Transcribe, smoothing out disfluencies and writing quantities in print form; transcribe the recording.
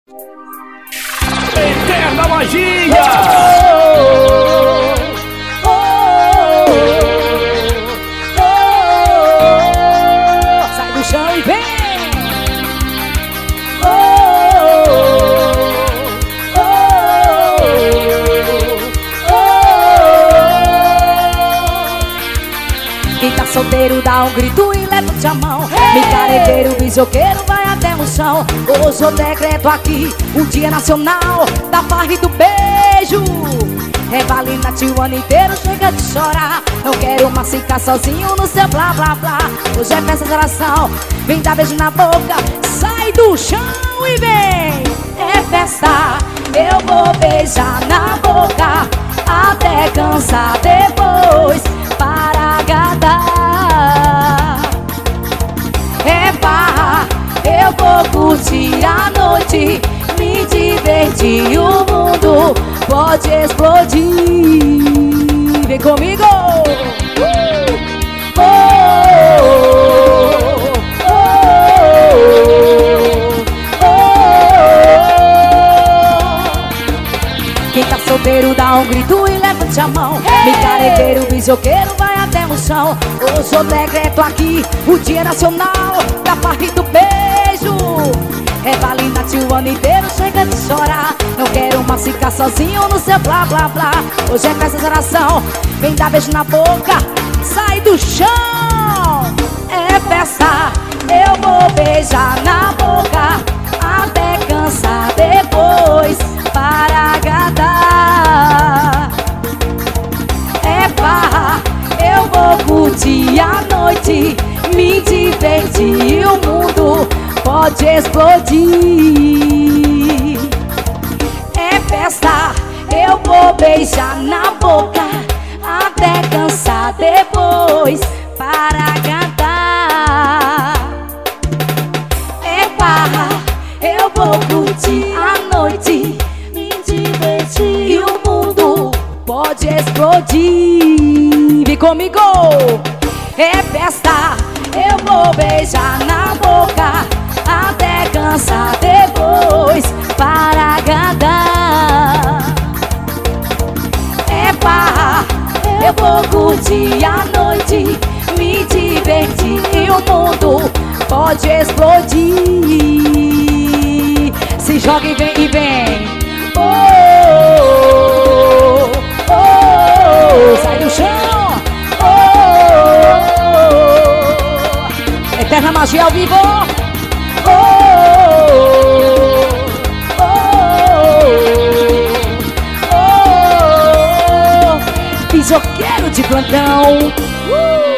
Eterna magia! Sai do chão e vem! Quem tá solteiro dá um grito e levante a mão. Micareteiro, bisoqueiro, vai até o chão. Hoje eu decreto aqui o Dia Nacional da Farra e do Beijo. Revalina o ano inteiro, chega de chorar. Não quero mais ficar sozinho no seu blá blá blá. Hoje é festa de oração, vem dar beijo na boca. Sai do chão e vem! É festa, eu vou beijar na boca até cansar, depois para agradar. É barra, eu vou curtir a noite, me divertir, o mundo pode explodir. Vem comigo! Quem tá solteiro dá um grito e levante a mão. Micareteiro, bisoqueiro, vai até o chão. Hoje eu decreto aqui o Dia Nacional da Farra e do Beijo. Revalina o ano inteiro, chega de chorar. Não quero mais ficar sozinho no seu blá blá blá. Hoje é festa de oração, vem dar beijo na boca. Sai do chão! É festa, eu vou beijar na boca até cansar, depois para agradar. É barra, eu vou curtir a noite, me divertir, o mundo pode explodir. É festa, eu vou beijar na boca até cansar, depois para agradar. É barra, eu vou curtir a noite, me divertir, e o mundo pode explodir. Vem comigo! É festa, eu vou beijar na boca até cansar, depois para agradar. É barra, eu vou curtir a noite, me divertir, e o mundo pode explodir. Se joga e vem e vem. Oh, oh, oh, sai do chão. Oh, eterna magia ao vivo. Oh, oh, oh, oh, bisoqueiro de plantão.